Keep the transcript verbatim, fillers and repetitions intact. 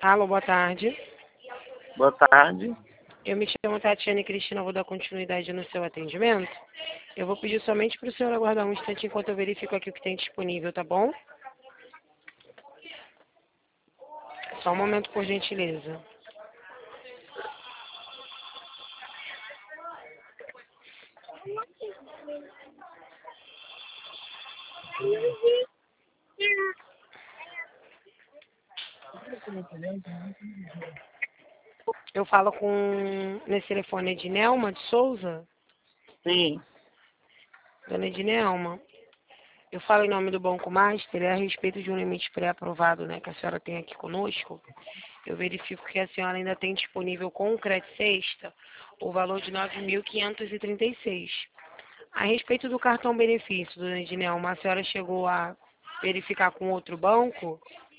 Alô, boa tarde. Boa tarde. Eu me chamo Tatiane Cristina, vou dar continuidade no seu atendimento. Eu vou pedir somente para o senhor aguardar um instante enquanto eu verifico aqui o que tem disponível, tá bom? Só um momento, por gentileza. Eu falo com, nesse telefone, Ednelma de Souza? Sim. Dona Ednelma, eu falo em nome do Banco Master, é a respeito de um limite pré-aprovado, né, que a senhora tem aqui conosco. Eu verifico que a senhora ainda tem disponível com o crédito sexta o valor de nove mil quinhentos e trinta e seis. A respeito do cartão benefício, dona Ednelma, a senhora chegou a verificar com outro banco?